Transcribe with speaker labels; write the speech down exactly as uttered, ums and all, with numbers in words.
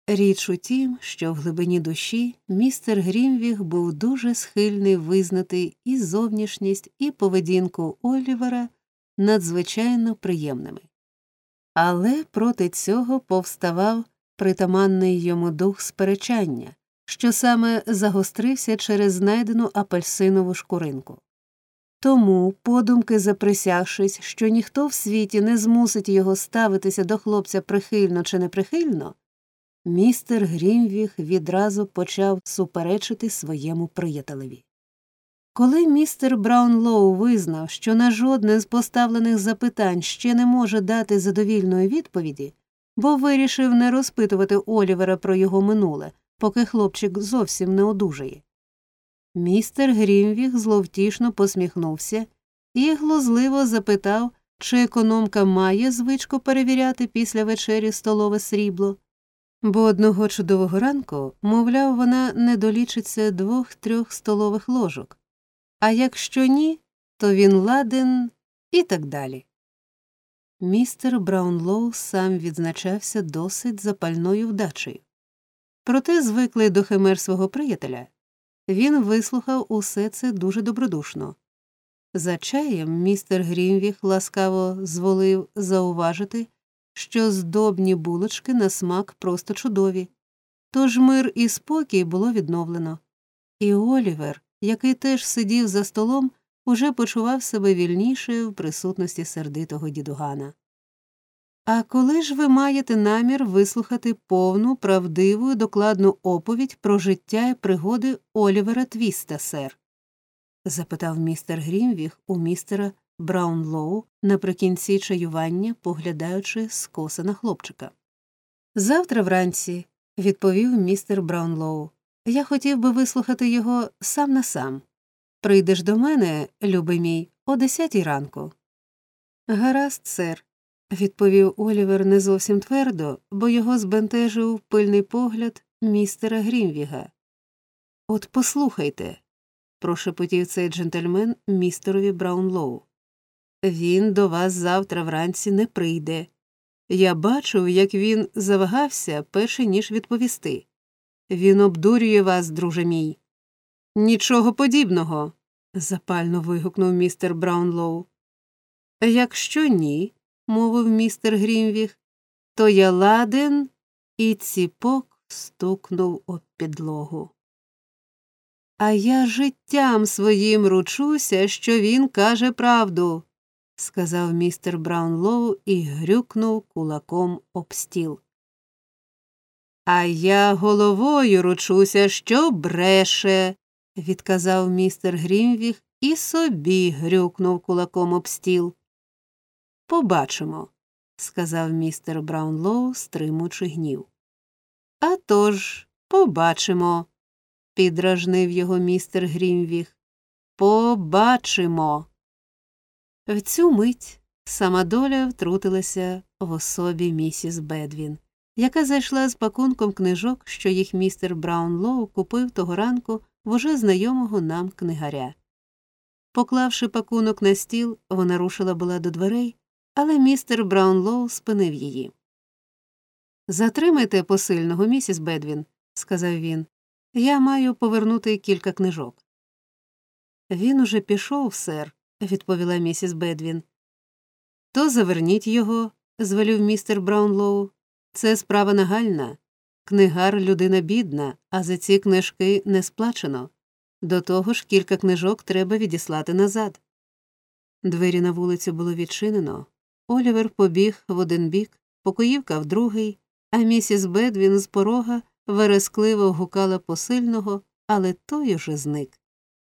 Speaker 1: Річ у тім, що в глибині душі містер Грімвіг був дуже схильний визнати і зовнішність, і поведінку Олівера надзвичайно приємними. Але проти цього повставав притаманний йому дух сперечання, що саме загострився через знайдену апельсинову шкуринку. Тому, подумки заприсягшись, що ніхто в світі не змусить його ставитися до хлопця прихильно чи неприхильно, містер Грімвіг відразу почав суперечити своєму приятелеві. Коли містер Браунлоу визнав, що на жодне з поставлених запитань ще не може дати задовільної відповіді, бо вирішив не розпитувати Олівера про його минуле, поки хлопчик зовсім не одужає, містер Грімвіг зловтішно посміхнувся і глузливо запитав, чи економка має звичку перевіряти після вечері столове срібло, бо одного чудового ранку, мовляв, вона не долічиться двох-трьох столових ложок, а якщо ні, то він ладен і так далі. Містер Браунлоу сам відзначався досить запальною вдачею. Проте, звиклий до химер свого приятеля, він вислухав усе це дуже добродушно. За чаєм містер Грімвіг ласкаво зволив зауважити, що здобні булочки на смак просто чудові, тож мир і спокій було відновлено. І Олівер, який теж сидів за столом, уже почував себе вільніше в присутності сердитого дідугана. «А коли ж ви маєте намір вислухати повну, правдиву і докладну оповідь про життя і пригоди Олівера Твіста, сер?» – запитав містер Грімвіг у містера Браунлоу наприкінці чаювання, поглядаючи скоса на хлопчика. «Завтра вранці», – відповів містер Браунлоу. «Я хотів би вислухати його сам на сам. Прийдеш до мене, любий мій, о десятій ранку». «Гаразд, сер», – відповів Олівер не зовсім твердо, бо його збентежив пильний погляд містера Грімвіга. «От послухайте», – прошепотів цей джентльмен містерові Браунлоу. «Він до вас завтра вранці не прийде. Я бачив, як він завагався, перше ніж відповісти. Він обдурює вас, друже мій». «Нічого подібного», – запально вигукнув містер Браунлоу. «Якщо ні», – мовив містер Грімвіг, – «то я ладен», і ціпок стукнув об підлогу. «А я життям своїм ручуся, що він каже правду», – сказав містер Браунлоу і грюкнув кулаком об стіл. «А я головою ручуся, що бреше», – відказав містер Грімвіг і собі грюкнув кулаком об стіл. «Побачимо», – сказав містер Браунлоу, стримуючи гнів. «А тож, побачимо», – підражнив його містер Грімвіг. «Побачимо». В цю мить сама доля втрутилася в особі місіс Бедвін, яка зайшла з пакунком книжок, що їх містер Браунлоу купив того ранку в уже знайомого нам книгаря. Поклавши пакунок на стіл, вона рушила була до дверей, але містер Браунлоу спинив її. «Затримайте посильного, місіс Бедвін», – сказав він. «Я маю повернути кілька книжок». «Він уже пішов, сер», – відповіла місіс Бедвін. «То заверніть його», – звелів містер Браунлоу. «Це справа нагальна. Книгар – людина бідна, а за ці книжки не сплачено. До того ж, кілька книжок треба відіслати назад». Двері на вулицю було відчинено. Олівер побіг в один бік, покоївка в другий, а місіс Бедвін з порога верескливо гукала посильного, але той уже зник.